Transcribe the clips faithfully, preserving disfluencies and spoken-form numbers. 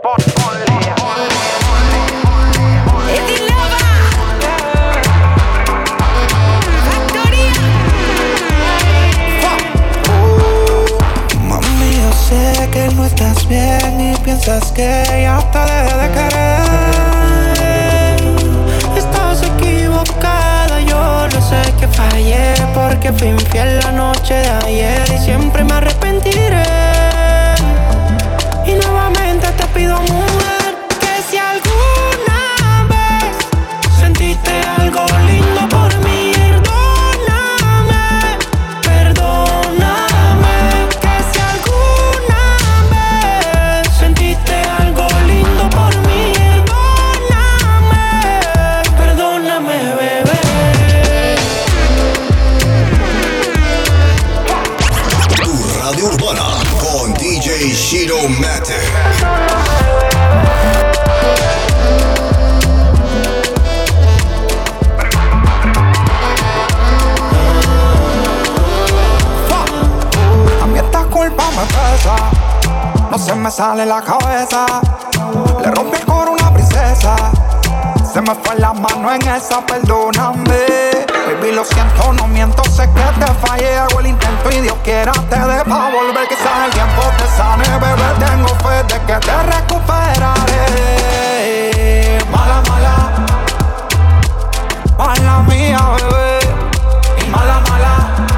Mami, yo sé que no estás bien y piensas que ya te dejé de querer. Estás equivocada, yo lo sé que fallé porque fui infiel la noche de ayer y siempre me arrepentiré. Y nuevamente te pido, mujer, que si alguna vez sentiste algo lindo por mí, perdóname, perdóname. Que si alguna vez sentiste algo lindo por mí, perdóname, perdóname, bebé. Tu radio urbana con D J Shiromatic. A mí esta culpa me pesa, no se me sale la cabeza. Le rompí el coro a una princesa, se me fue la mano en esa, perdóname. Baby, lo siento, no miento, sé que te fallé. Hago el intento y Dios quiera te dé pa' volver. Quizás el tiempo te sane, bebé, tengo fe de que te recuperaré. Mala, mala, mala mía, bebé. Y mala, mala,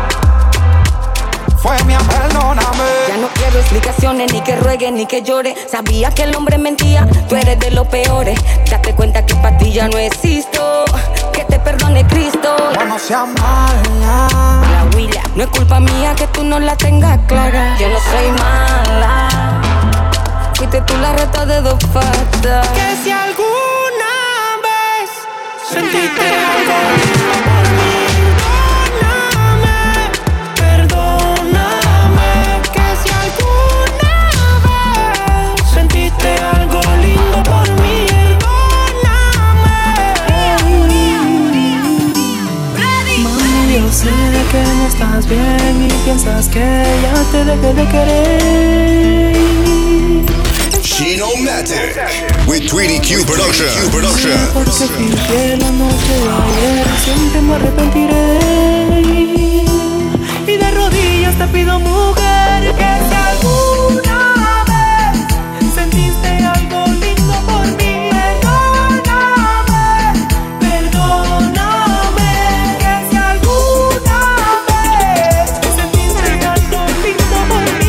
fue mía, perdóname. Ya no quiero explicaciones, ni que ruegue, ni que llore. Sabía que el hombre mentía, tú eres de los peores. Date cuenta que para ti ya no existo. Que te perdone Cristo. No seas mala. La huila, no es culpa mía que tú no la tengas clara. Yo no soy mala, fuiste tú la reta de dos patas. Que si alguna vez sentiste algo lindo por mí, perdóname, perdóname. Que si alguna vez sentiste algo lindo por mí, yo sé que no estás bien y piensas que ya te dejé de querer. Shiromatic with Tweety Q Production. Q Production. Porque fui infiel la noche de ayer, siempre me arrepentiré. Y de rodillas te pido, mujer, que si alguna vez sentiste algo lindo por mí, perdóname, perdóname. Que si alguna vez sentiste algo lindo por mí,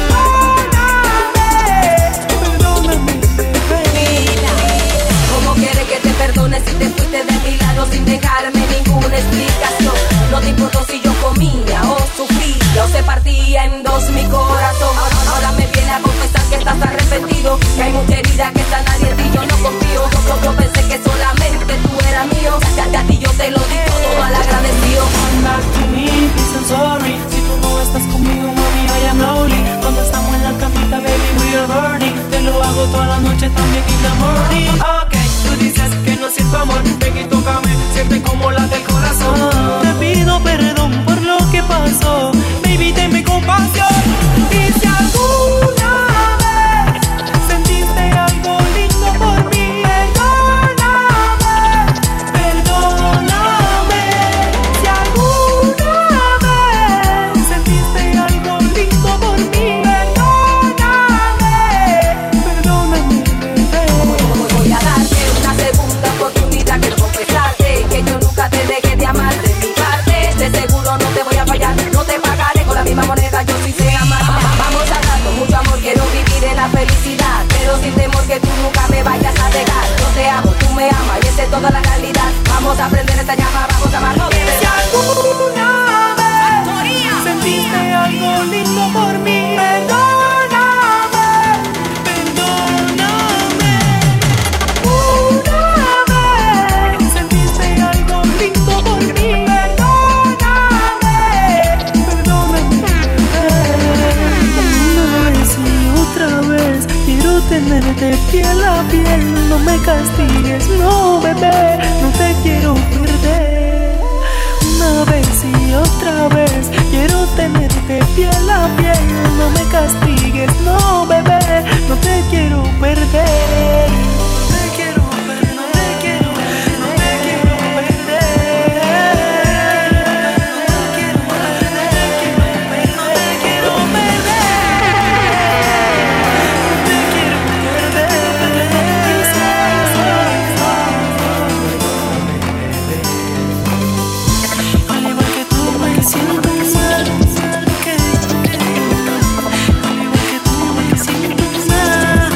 perdóname, perdóname, bebé. ¿Cómo quieres que te perdone si te fuiste de mi lado sin dejarme ninguna explicación? No te importó si yo comía o sufría o se partía en dos mi corazón. Ahora me viene a confesar que estás arrepentido, que hay mucha herida que está nadie en ti, yo no confío. Yo, yo pensé que solamente tú eras mío, ya, ya a ti yo te lo di todo mal agradecido. Come back to me, please, I'm sorry. Si tú no estás conmigo, mami, I am lonely. Cuando estamos en la camita, baby, we are burning. Te lo hago toda la noche, también in the morning. Ok, tú dices que no siento amor, ven y tócame, siente como late el corazón. Te pido perdón por lo que pasó, baby, tenme compasión. Y si alguna vez sentiste algo lindo por mí, perdóname, perdóname. Si alguna vez sentiste algo lindo por mí, perdóname, perdóname, bebé. Voy a darte una segunda oportunidad, quiero confesarte que yo nunca te dejé de amar de mi parte. De seguro no te voy a fallar, no te pagaré con la misma moneda, yo sí sé amar. Vamos a dar con mucho amor, quiero vivir en la felicidad, pero sin temor que tú nunca me vayas a dejar. Yo te amo, tú me amas y esa es toda la realidad. Vamos a prender esta llama, vamos a amarnos de verdad. Si alguna vez sentiste algo lindo por mí, perdóname, perdóname. Una vez sentiste algo lindo por mí, perdóname, perdóname, bebé. Una vez y otra vez quiero tenerte piel a piel. No me castigues, no, bebé, no te quiero perder. Una vez y otra vez quiero tenerte piel a piel. No me castigues, no, bebé, no te quiero perder. perder. No te quiero perder, no te quiero, no te quiero perder. No te quiero perder, no te quiero perder. No te quiero perder. Al igual que tú me siento mal, que al igual que tú me siento mal.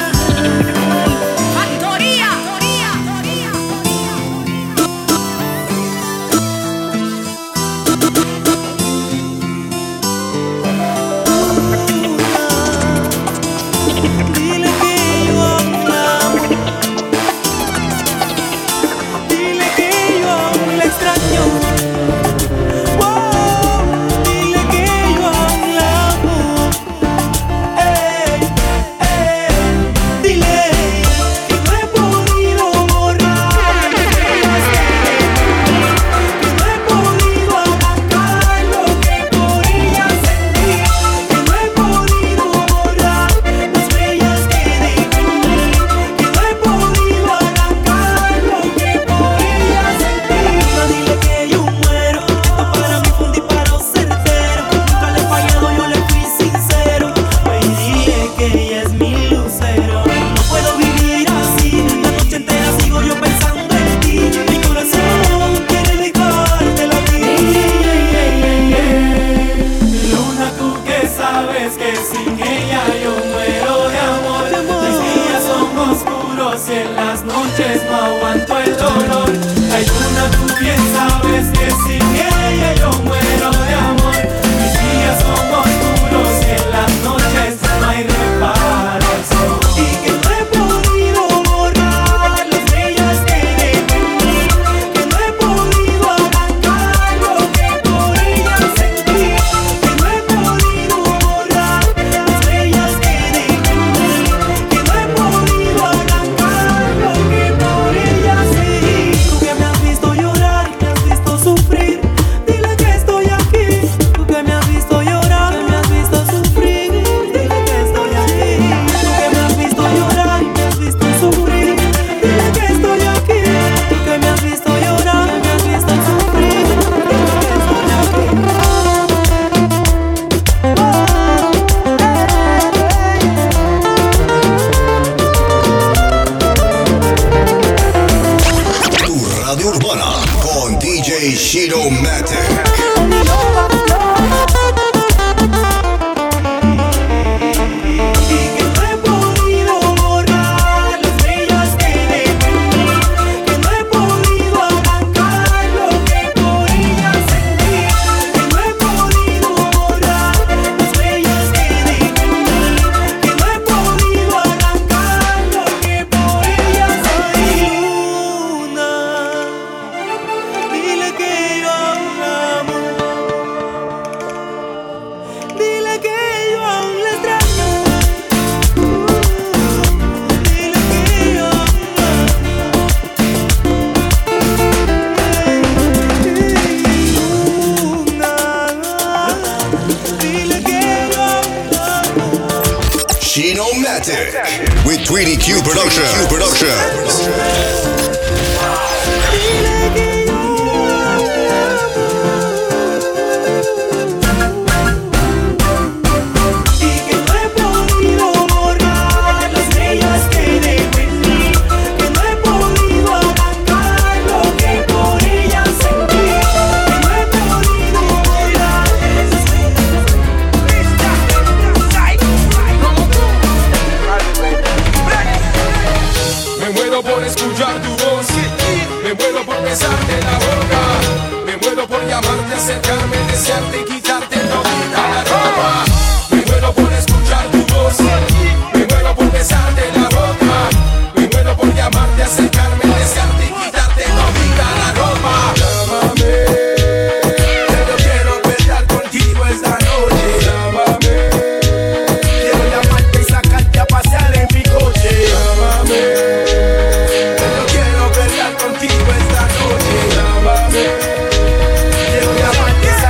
Factoría. Dile que yo aún la amo. Dile que yo aún la extraño. Wow, dile que yo aún la amo. Ey, ey, dile que no he podido borrar, que no he podido arrancar lo que por ella sentí, que no he podido borrar las huellas que dejó en mí, que no he podido arrancar lo que por ella sentí. No, dile que yo muero, esto para mí fue un disparo certero, nunca le he fallado, yo le fui sincero. Hoy dile que ella es mi lucero. No puedo vivir así, la noche entera sigo yo pensando en ti. Mi corazón quiere dejarte latir. Luna, tú que sabes que sin ella yo muero de amor. Mis días son oscuros y en las noches no aguanto el dolor. Ay, Luna, tú bien sabes que sin ella yo muero de amor. Mis días son oscuros y en las noches no hay reparación. Y que no he podido borrar las huellas que dejó en mí, que no he podido arrancar lo que por ella sentí, que no he podido borrar las huellas que dejó en mí, que no he podido arrancar lo que por ella sentí. Tú que me has visto llorar y me has visto sufrir, dile que estoy aquí. Tú que me has visto llorar y me has visto sufrir, dile que estoy aquí. Tú que me has visto llorar y me has visto sufrir, dile que estoy aquí. Tú que me has visto llorar y me has visto sufrir, dile que estoy aquí. Tu radio urbana con D J Shiromatic. Y que no he podido borrar las huellas que dejó en mí, que no he podido arrancar lo que por ella sentí, que no he podido borrar las huellas que dejó en mí, que no he podido arrancar lo que por ella sentí. Luna, dile que yo aún la amo. Dile que yo aún la extraño. Dile que yo aún la amo. Luna, dile que yo aún la amo. Shiromatic with three D Q Production. Q Productions. Dile que yo aún la amo. Y que no he podido borrar las huellas que dejó en mí, que no he podido arrancar lo que por ella sentí, que no he podido borrar esas Me muero por escuchar tu voz, me muero por besarte la boca, me muero por llamarte, acercarme, desearte y quitarte todita la ropa. Me muero por escuchar tu voz, me muero por besarte la boca, me muero por llamarte, acercarme, desearte y quitarte todita la ropa. Llámame, que yo quiero pelear contigo esta noche. Llámame, quiero llamarte y sacarte a pasear en mi coche. Llámame, que yo quiero pelear contigo esta noche. Llámame, quiero llamarte y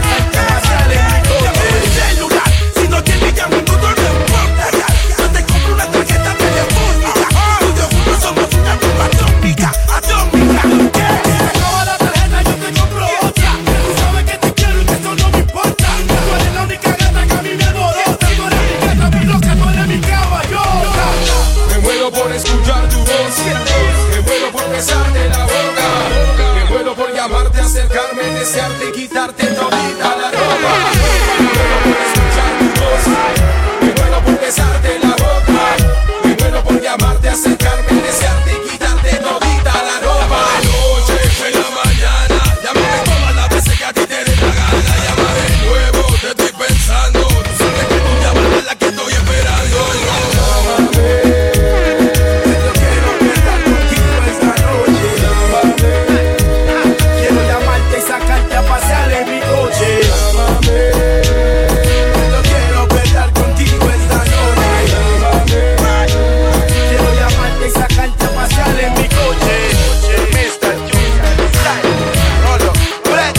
quitarte todita la ropa. Me muero por escuchar tu voz, me muero por besarte la boca, me muero por llamarte, acercarme, desearte y quitarte todita la ropa. De noche, en la mañana, llámame todas las veces que a ti te dé la gana. Llama de nuevo, te estoy pensando. Tú sabes que tu llamada es la que estoy esperando. Llámame, yo quiero estar contigo esta noche. Llámame, quiero llamarte y sacarte a pasear en mi coche. Llámame, yo quiero estar contigo esta noche. Llámame, quiero llamarte y sacarte a pasear en mi coche. mister Junior, Style, Rolo, Brett.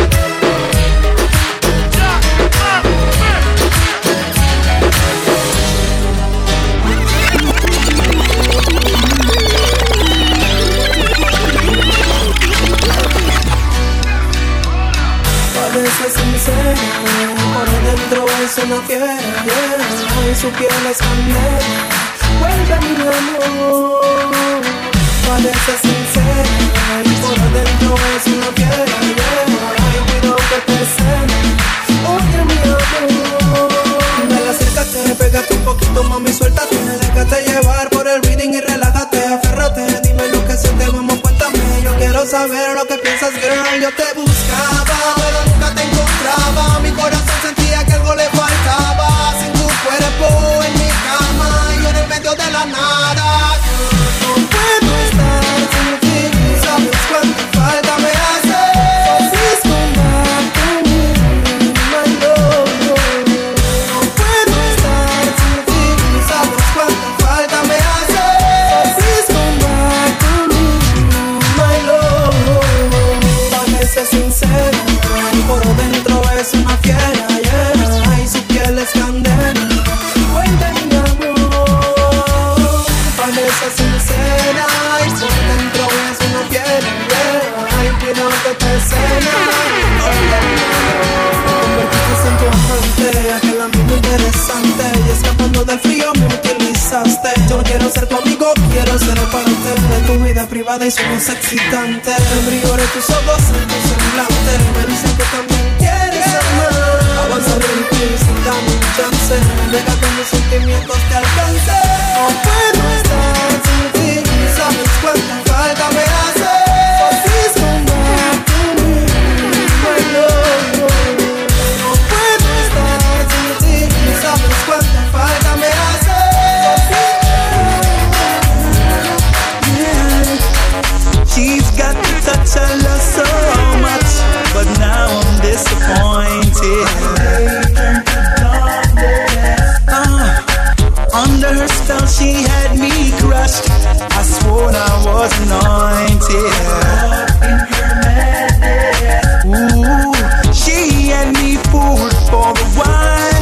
Parece sincera, por dentro es una fiera, yeah. Y su piel es candela, vuelve mi amor. Parece sincera, y por dentro es una fiera, yeah. Y cuido que te cena, oye mi amor. Dale, acércate, pégate un poquito, mami, suéltate. Déjate llevar por el reading y relájate, aférrate. Dime lo que sientes, vamos, cuéntame. Yo quiero saber lo que piensas, girl. Yo te buscaba, pero nunca te encontraba. Mi corazón sentía que algo le faltaba. Sin tu cuerpo en mi cama y yo en el medio de la nada. No puedo estar sin ti, sabes cuánta falta me hace. Please come back to me, my love. No puedo estar sin ti, sabes cuánta falta me hace. Please come back to me, my love. Parece sincera, por dentro es una fiera, yeah. Y su piel es candela, cuenta mi amor. Parece sincera, y por dentro es una fiera, yeah. Y quiero que te cena, oye mi amor. Convertiste en tu amante, aquel amigo interesante, y escapando del frío me utilizaste. Yo no quiero ser tu amigo, quiero ser parte de tu vida privada y somos excitantes. El brillo de tus ojos en tu semblante me dicen que también quieres amar. Avanza en ti sin darme un chance, deja que mis sentimientos te alcancen. No puedo estar sin ti, sabes cuánta falta me hace. Please come back to me, my love. No puedo estar sin ti, sabes cuánta falta me hace. She's got the touch I love so much, but now I'm disappointed. Uh, under her spell she had me crushed. I swore I was anointed. Ooh, she had me fooled for a while,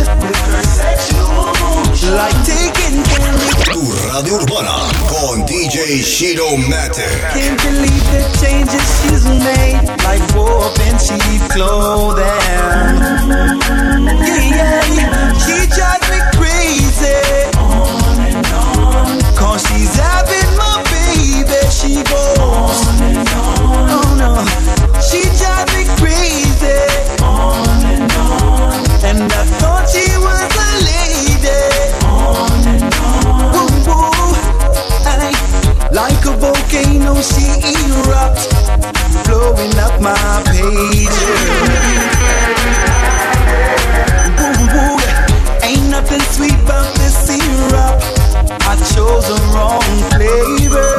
like taking candy. Tu Radio Urbana con D J Shiro Matic. Can't believe the changes she's made, like warp in cheap clothing. Yeah, yeah, she drives me crazy. On and on, cause she's having my baby. She goes on and on. Oh no, she drives me crazy. On and on, and I thought she was a lady. On and on, woo woo, ay, like a volcano she erupts, blowing up my pages. Woo woo, ain't nothing sweet about this syrup. I chose the wrong flavor.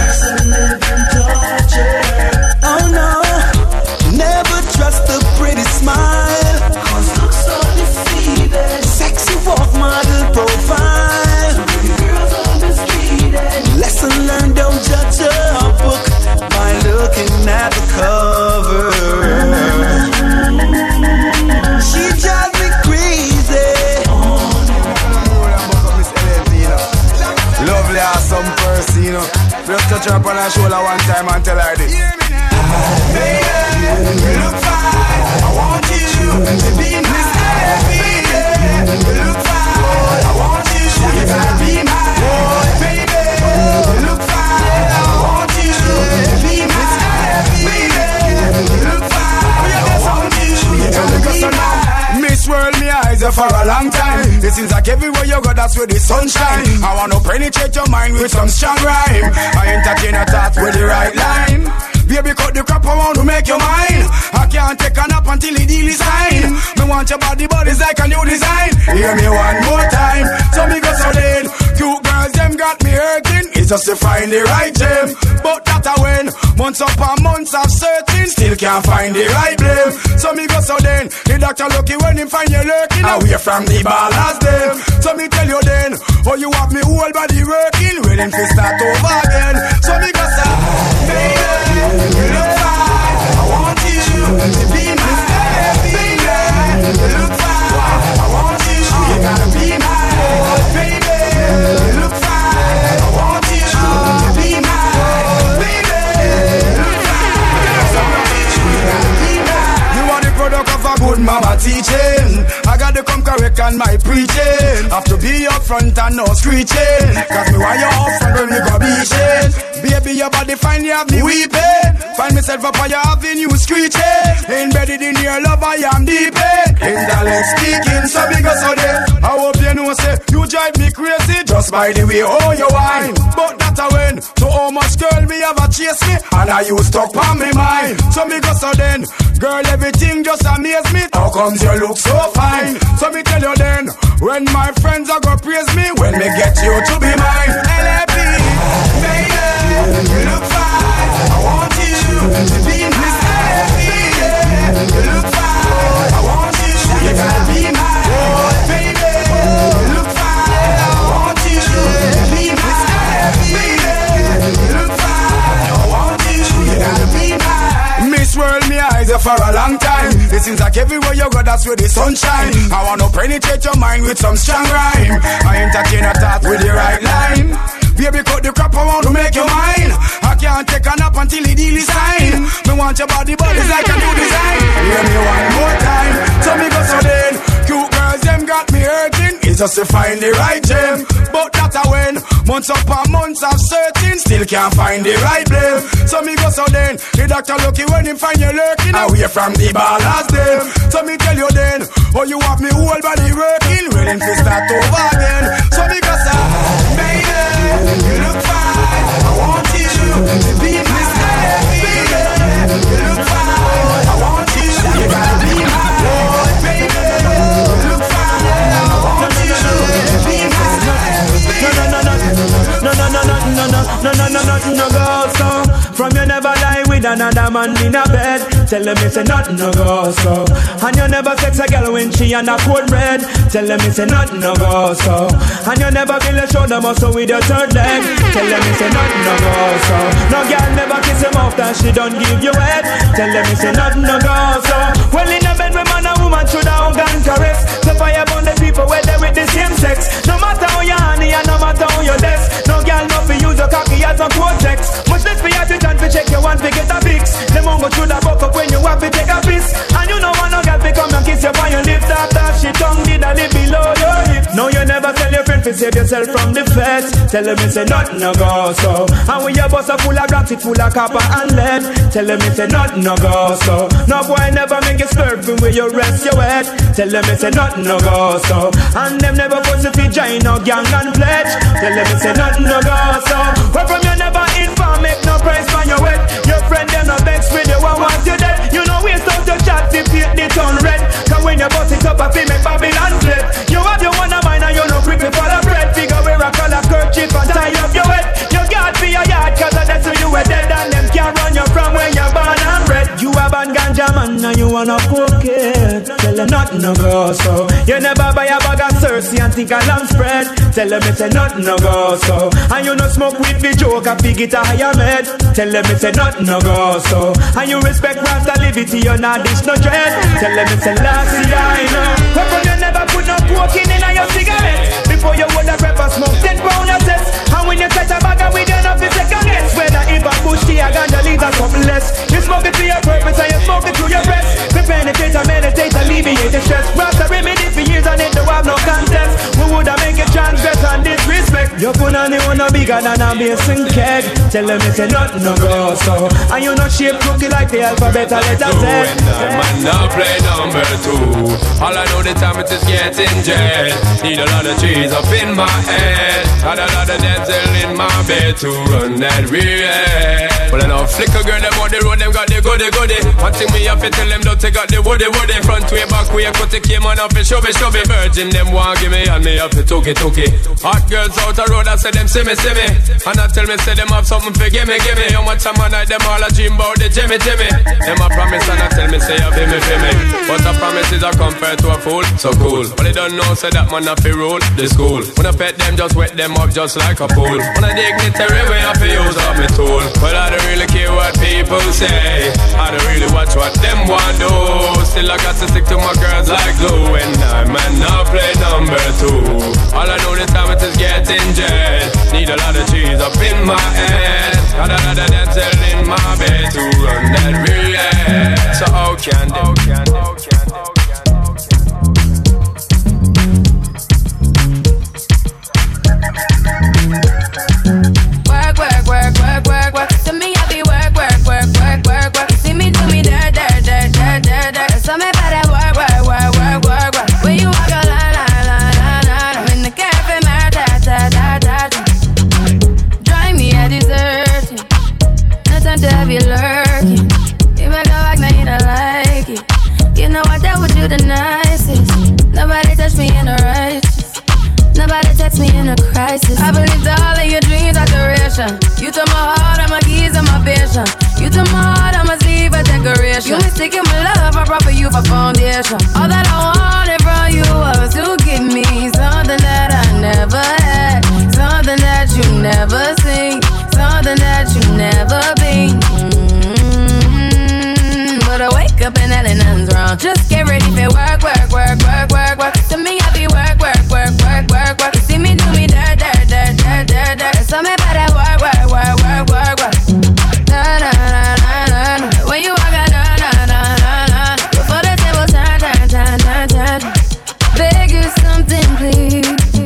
Oh no, never trust a pretty smile, cause looks so deceiving. Sexy walk, model profile, girls are misleading. Lesson learned, don't judge a book by looking at the cover. She drives me crazy. Lovely, awesome person, you know. Just touch her up on her shoulder one time and tell her this. Baby, you look fine. I want you to be my baby. You look fine. I want you to be my baby. You look fine. I want you to be my baby. You look fine. I want you like everywhere you go, that's where the sunshine. I wanna penetrate your mind with some strong rhyme. I entertain a thought with the right line. Baby, cut the crap around to make your mind. I can't take a nap until the deal is signed. Me want your body, but it's like a new design. Hear me one more time. So me go so then. Cute girls, them got me hurting. It's just to find the right gem. But that I win. Months upon months of searching. Still can't find the right blame. So me go so then. The doctor lucky when him find you lurking. Away from the ballers them. So me tell you then. Oh, you have me whole body working. Waiting to start over again. So me go so. Baby, you look fine. I want you to be my baby. You look fine. I want you. You gotta be my baby. You look fine. I want you to be my baby. You look fine. I want you. You gotta be my. You are the product of a good mama teaching. I gotta come correct on my preaching. Have to be up front and no screeching. Cause me why you up front when me go beaching. Baby, your body fine, you have me weeping. Find myself up on your avenue screeching. Embedded in your love, I am deep in. In dialect speaking, so big as so there. I hope you know, say, you drive me crazy just by the way, oh, you whine. But that I win. So how much girl me ever chase me? And I you stuck on me mind. So me go so then. Girl, everything just amaze me. How comes you look so fine? So me tell you then. When my friends are gonna praise me. When me get you to be mine. L A P, baby. You look fine. I want you to be my baby. You look fine. I want you. You gotta be my baby. You look fine. I want you to be my baby. You look fine. I want you. You gotta be my. Miss World, me eyes you for a long time. It seems like everywhere you go, that's where the sunshine. I wanna penetrate your mind with some strong rhyme. I entertain a thought with the right line. Baby, cut the crap around to make your mind. I can't take a nap until the deal is signed. Me want your body, but it's like a new design. Hear me one more time. So me go so then. Cute girls, them got me hurting. It's just to find the right gem. But that I win. Months upon months of searching. Still can't find the right blame. So me go so then. The doctor lucky when him find you lurking. Away from the ballers them. So me tell you then. Oh, you have me whole body working. Waiting to start over again. So me go so. Baby, you look fine. I want you to be my baby. You look fine. I want you. You gotta be my boy, baby. You look fine. I want you to be my baby. No, no, no, no, no, no, no, no, no, no, no, no, no, no, go so. From you never lie with another man in a bed. Tell them it's a nothing no go so. And you never sex a girl when she on a cold red. Tell them it's a nothing no go so. And you never feel a shoulder muscle with your third leg. Tell them it's a nothing no go so. No girl never kiss him off that she don't give you head. Tell them it's a nothing no go so. Well in a bed with man and woman should have hug and caress. So fire upon the people where they with the same sex. No matter how you honey and no matter how you desk. No girl no fi use your cocky as a cortex. Much less for you to turn to check your one to get a fix. Them won't go through the buck up when you have to take a piss. And you know one no girl fi come and kiss you on your lips. After she tongue did a lip below your hips. No you never tell your friend to save yourself from the feds. Tell them it's a nothing no go so. And when your bus are full of rocks, it full of copper and lead. Tell them it's a nothing no go so. No boy never make you slurping where you rest your head. Tell them it's a nothing no go so. And them never put to fi join no gang and pledge. Tell them it's a nothing no go so. Where from you never inform, make no price for your wet. Your friend them no vex with you, one want you dead. You know waste out your chat to paint the town red. Cause when you bust it up, I feel make Babylon flip. You have your one of mine and you no grip it for the bread. Figure where a color kerchief and tie up your head. You got for your yard cause that's where you were dead. And them can't run you from where you're born and bred. You have a ganja man and you wanna cook it. Tell them nothing no go so. You never buy a bag of Cersei and think a lamb spread. Tell them it's a nothing no go so. And you no smoke with the joke and fig it a higher med. Tell them it's a nothing no go so. And you respect Rasta liberty, you not dish no dread. Tell them it's a last year I know. How come you never put no cocaine in your cigarette? Before you would have ever smoke ten pound of cess. And when you touch a bag of weed, you know fi second guess. Whether if a bush tea or ganja leaves or something less. You smoke it for your purpose and you smoke it through your breath. To penetrate and meditate, alleviate the stress. Rasta remedy for years and it don't have no contest. We woulda make it transgress and disrespect. You put one and the one no bigger than a basin keg. Tell them it's a nothing no go so. And you not shape cookie like the alphabet a letter Z. Man now play number two. All I know the time it is getting jet. Need a lot of trees up in my head. Got a lot of dental in my bed to run that real. Well I know flicker girl them on the road, them got the goody goody. One thing me have to tell them don't take out the woody woody. Front way, back way, cut the came on up and show me, show me. Virgin them want give me and me have to took it, took it. Hot girls out the road, I say them see me, see me. And I tell me say them have something for give me, give me. How much a man like them all a dream about the Jimmy, Jimmy. Them a promise and I tell me say you feel me, feel me. But a promise is a compared to a fool, so cool. But they don't know say that man have to rule the school. When I pet them, just wet them up just like a pool. When I dignitary way, I have to use up my tool. But I don't really care what people say. I don't really watch what them want do. Still I got to stick to my girls like glue. And I man now play number two. All I know this time it is getting jet. Need a lot of cheese up in my head. Got a lot of dental in my bed to run that real. So how can they? How can they? How can they? Work, work, work, work, work, work. To me, I be work, work, work, work, work, work. See me do me dirt, dirt, dirt, dirt, dirt, dirt. So me better work, work, work, work, work, work. When you walk a line, line, line, line, line. I'm in the cafe, man, da, da, da, da, da. Drive me a dessert. No time to have you lurking. You make a walk, now you don't like it. You know I dealt with you the nicest. Nobody touched me in the righteous. Nobody text me in a crisis. I believed all of your dreams are duration. You took my heart, I'm my keys, and my vision. You took my heart, I must leave a decoration. You mistaken my love, I brought for you for foundation. All that I wanted from you was to give me something that I never had, something that you never seen, something that you never been. Mm-hmm. But I wake up and that nothing's wrong. Just get ready for work, work, work, work, work, work. To me, I be work, work, work, work, work, work. You see me do me dirt, dirt, dirt, dirt, dirt, dirt. So me better work, work, work, work, work, work. Na na na na na. When you walk out, na na na na na. Before the table turn, turn, turn, turn, turn. Beg you something, please.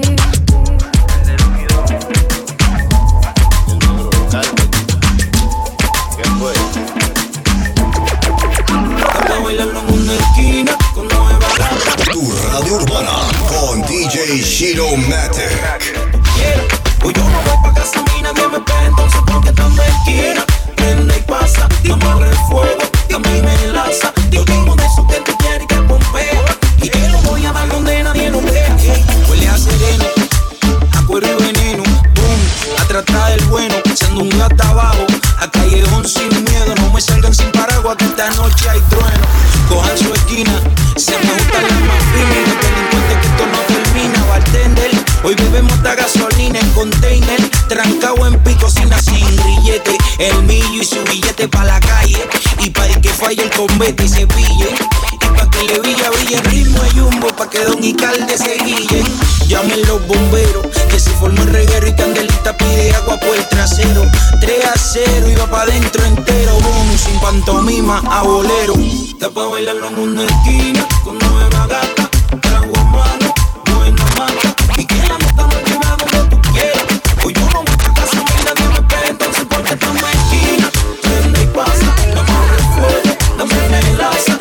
Tu radio urbana con D J Shiro Matic. Hoy yo no voy pa' casa, a mí nadie me ve, entonces porque están de esquina. Prende y pasa, yo me abre el fuego, y a mí me enlaza. Yo tengo de eso que tú quieres que pompea, y te lo voy a dar donde nadie lo vea. Huele a sereno, a cuero y veneno, boom, a tratar del bueno, echando un gato abajo, a callejón sin miedo. No me salgan sin paraguas que esta noche hay trueno. Cojan su esquina, se me gustan las más finas, los delincuentes que esto no termina. Bartender, hoy bebemos esta gasolina en container, trancado en picocina sin grillete. El millo y su billete pa' la calle, y pa' el que falle el convete y se pille, y pa' que le brilla brille el ritmo de Jumbo, pa' que Don Icalde se guille. Llamen los bomberos, que se formó el reguero y Candelita pide agua por el trasero. tres a cero y va pa' dentro entero, boom, sin pantomima a bolero. Está pa' bailarlo en una esquina, con nueva gata, trago a mano, buena mata, y que la nota me lleva donde tú quieras. Hoy yo no voy a casa, a mí nadie me ve, entonces porque está en la esquina. Prende y pasa, dame el fuego, dame el enlace.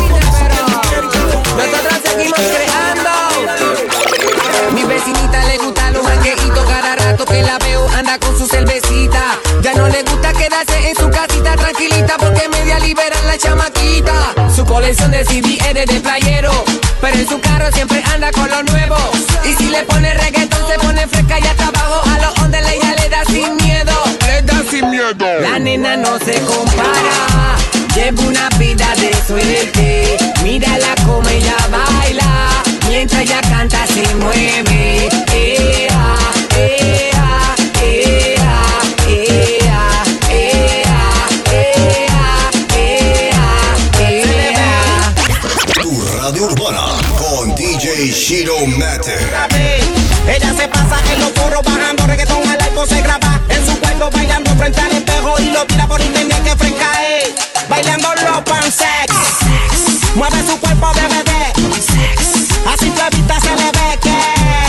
Nosotros seguimos creando. Mi vecinita le gusta los jangueitos, cada rato que la veo anda con su cervecita. Ya no le gusta quedarse en su casita tranquilita porque media liberan la chamaquita. Su colección de C D es de playero, pero en su carro siempre anda con lo nuevo. Y si le pone reggaetón se pone fresca y hasta abajo a los ondes ella le da sin miedo. Le da sin miedo. La nena no se compara, lleva una vida de suerte. Mírala como ella baila, mientras ella canta se mueve. Ea, ea, ea, ea, ea, ea, ea, ea. Tu radio urbana con D J Shiro Matic. Ella se pasa en los forros bajando reggaetón al iPhone, se graba en su cuerpo bailando frente al espejo y lo tira por internet que fresca es. Bailando los pansex, mueve su cuerpo de bebé, así tu vista se le ve que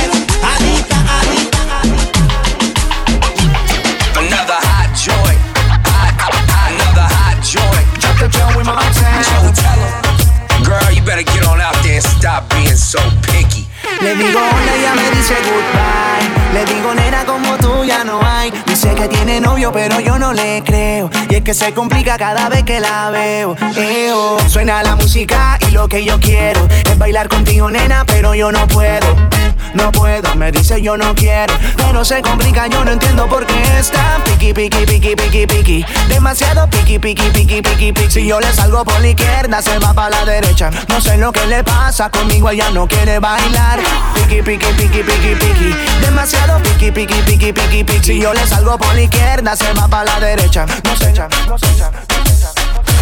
digo hola y ella me dice goodbye. Le digo nena como tú ya no hay. Dice que tiene novio pero yo no le creo. Y es que se complica cada vez que la veo. Eo. Suena la música y lo que yo quiero es bailar contigo nena pero yo no puedo. No puedo, me dice yo no quiero. Pero se complica, yo no entiendo por qué está piqui, piqui, piqui, piqui, piqui. Demasiado piqui, piqui, piqui, piqui, piqui. Si yo le salgo por la izquierda, se va para la derecha. No sé lo que le pasa, conmigo ella no quiere bailar. Piqui, piqui, piqui, piqui, piqui. Demasiado piqui, piqui, piqui, piqui, piqui. Si yo le salgo por la izquierda, se va para la derecha. No se echa, no se echa, no se echa.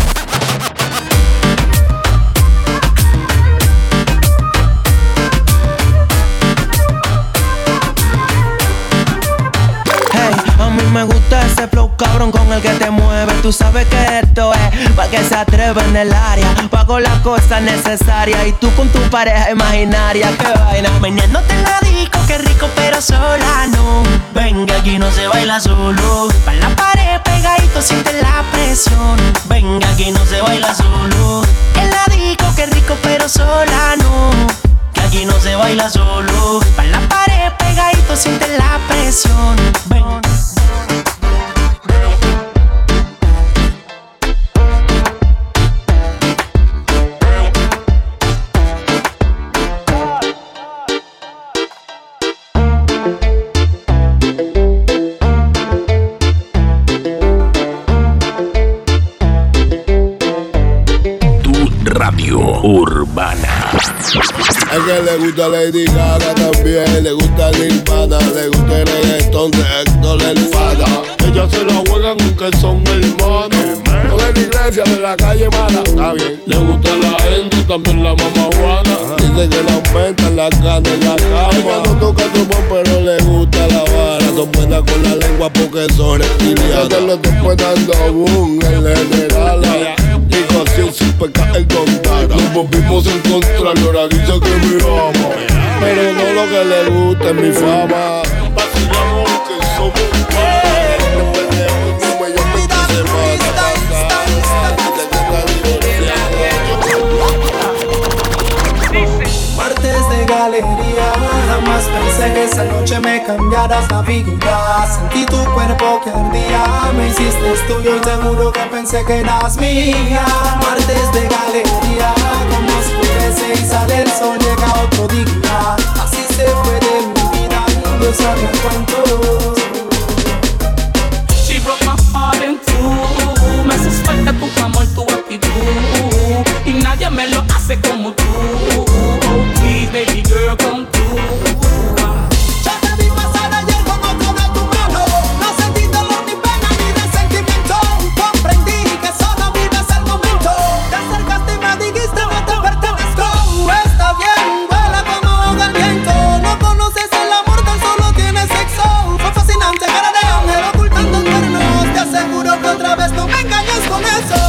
A mí me gusta ese flow cabrón con el que te mueve. Tú sabes que esto es pa' que se atreve en el área. Pago las cosas necesarias y tú con tu pareja imaginaria. Qué vaina. Meneándote en la disco, qué rico pero sola no. Venga, aquí no se baila solo. Pa' la pared pegadito, siente la presión. Venga, aquí no se baila solo. En la disco, qué rico pero sola no. Que aquí no se baila solo. Pa' la pared pegadito, siente la presión. Ven. Radio Urbana. A que le gusta Lady Gaga también, le gusta Lil Mana, le gusta el reggaetón de Héctor el Fada. Ellas se la juegan aunque son hermanos. No de la iglesia, de la calle mala, está bien. Le gusta la gente, también la mamá Juana. Dice que le aumentan las ganas en la cama. Ella no toca trombón, pero le gusta la vara. Son buenas con la lengua porque son reptilianas. Que le después dando boom, el general. Dijo así sin pecar el contar. Nos volvimos a encontrar y ahora dice que me ama. Pero no lo que le gusta es mi fama. Vacilamos que somos panas. Después de hoy no me llamo esta semana. Martes de galería, jamás pensé que esa noche me cambiaras la vida. Sentí tu cuerpo que ardía, me hiciste tuyo y seguro que pensé que eras mía. Martes de galería, como oscurece y sale el sol, llega otro día. Así se fue de mi vida, yo sabía cuánto. She broke my heart in two. Me haces falta tu amor, tu actitud, y nadie me lo hace como tú. Please, baby girl, come through. Ya te vi pasar ayer con otro de tu mano. No sentí dolor ni pena ni resentimiento. Comprendí que solo vives el momento. Te acercaste y me dijiste no te pertenezco. Está bien, vuela como el viento. No conoces el amor, tan solo tienes sexo. Fue fascinante, cara de ángel ocultando cuernos. Te aseguro que otra vez no me engañas con eso.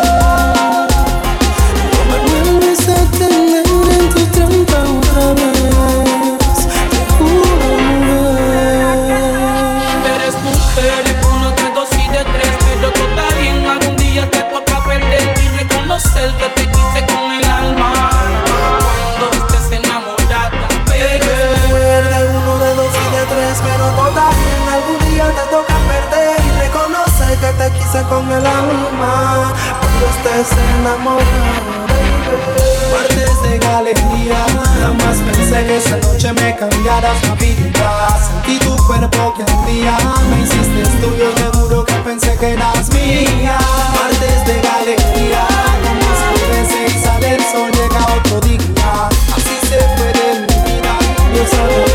No me vuelves a tener en tu trampa otra vez. Te juro, mujer. Eres mujer y uno de dos y de tres, pero tú está bien. Algún día te toca perder y reconocer que te quise con el alma. Cuando estés enamorada, baby. Mujer de uno, de dos y de tres, pero tú está bien. Algún día te toca perder y reconocer que te quise con el alma. Cuando estés enamorada. Martes de galería, jamás pensé que esa noche me cambiaras la vida. Sentí tu cuerpo que ardía, me hiciste tuyo, seguro que pensé que eras mía. Martes de galería, como oscurece y sale el sol, llega otro día. Así se fue de mi vida, yo sabía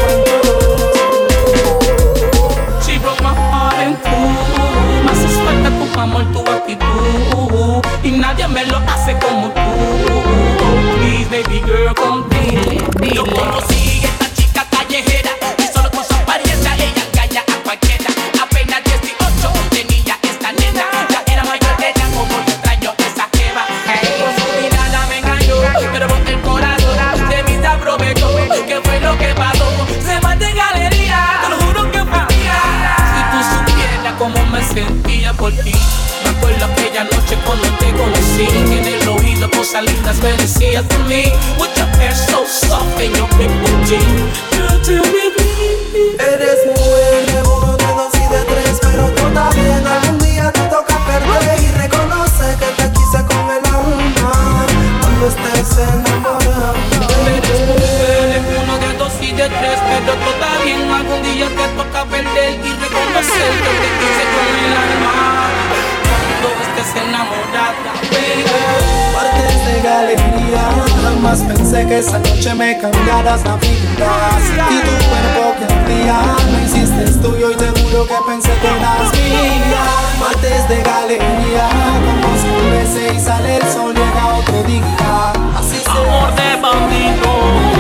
cuánto. She broke my heart in two. Me haces falta tu amor, tu actitud, y nadie me lo hace como tú. Please, baby girl, come through. Yo conocí esta chica callejera y solo con su apariencia ella engaña a cualquiera. Apenas dieciocho tenía esta nena, ya era mayor de edad, como yo extraño esa jeva. Con su mirada me engañó, pero con el corazón de mí se aprovechó. ¿Qué fue lo que pasó? Se va de galería, te lo juro que fue mía. Si tú supieras cómo me sentía por ti. Me acuerdo aquella noche cuando te conocí, en el oído cosas lindas me decías de mí. With your hair so soft and your big booty. Girl, tell me please. Eres mujer de uno, de dos y de tres, pero tú también algún día te toca perder. Y reconoce que te quise con el alma cuando estés enamorado. Eres mujer de uno, de dos y de tres, pero tú también algún día te toca perder. Y reconocer que te quise con el alma cuando estés enamorada, baby. Martes de alegría, jamás pensé que esa noche me cambiaras la vida. Sentí tu cuerpo que ardía, me hiciste tuyo y te juro que pensé que eras mía. Martes de alegría, como si un besé y sale el sol, llega otro día. Así se amor de bandido.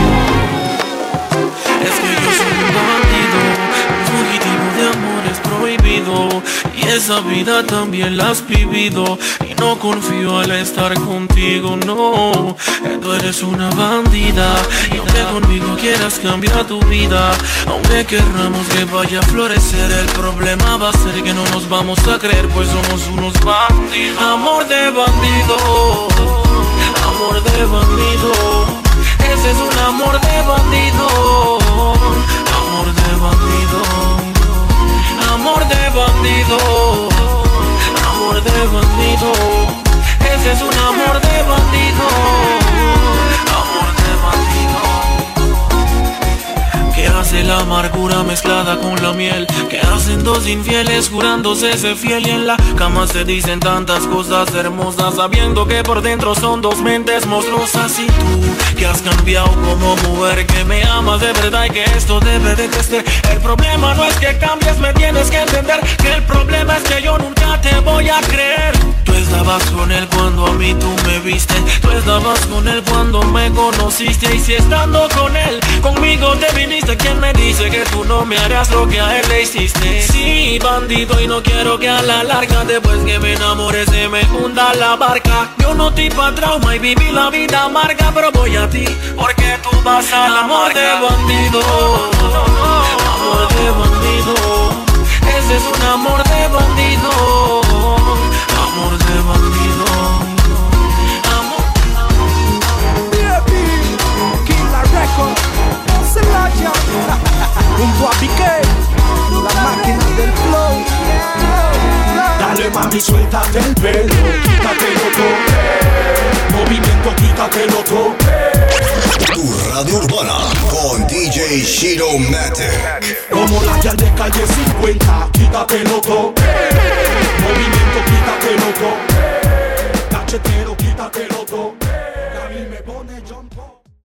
Es que yo soy un bandido, un fugitivo de amores prohibido. Y esa vida también la has vivido. Y no confío al estar contigo, no. Tú eres una bandida. Y aunque conmigo quieras cambiar tu vida, aunque querramos que vaya a florecer, el problema va a ser que no nos vamos a creer, pues somos unos bandidos. Amor de bandido, amor de bandido. Ese es un amor de bandido, amor de bandido, amor de bandido, amor de bandido. Ese es un amor de bandido, amor de bandido. ¿Qué hace la amargura mezclada con la miel? ¿Qué hacen dos infieles jurándose ser fiel? Y en la cama se dicen tantas cosas hermosas, sabiendo que por dentro son dos mentes monstruosas. Y tú, que has cambiado como mujer, que me amas de verdad y que esto debe de crecer. El problema no es que cambies, me tienes que entender que el problema es que yo nunca te voy a creer. Tú estabas con él cuando a mí tú me viste, tú estabas con él cuando me conociste. Y si estando con él, conmigo te viniste, ¿quién me dice que tú no me harás lo que a él le hiciste? Sí, bandido, y no quiero que a la larga, después que me enamore, se me hunda la barca. Yo no te pa' trauma y viví la vida amarga, pero voy a ti, porque tú vas a la amor de bandido, amor de bandido. Ese es un amor de bandido, amor de bandido, amor. Baby, Killa Record, Celaya, junto a Piqué, la máquina del flow. Dale mami, suéltate el pelo, quítatelo todo. Movimiento, quítatelo todo. Tu radio urbana con D J Shiro Matic. Como la yal de calle cincuenta, quítatelo todo. Movimiento,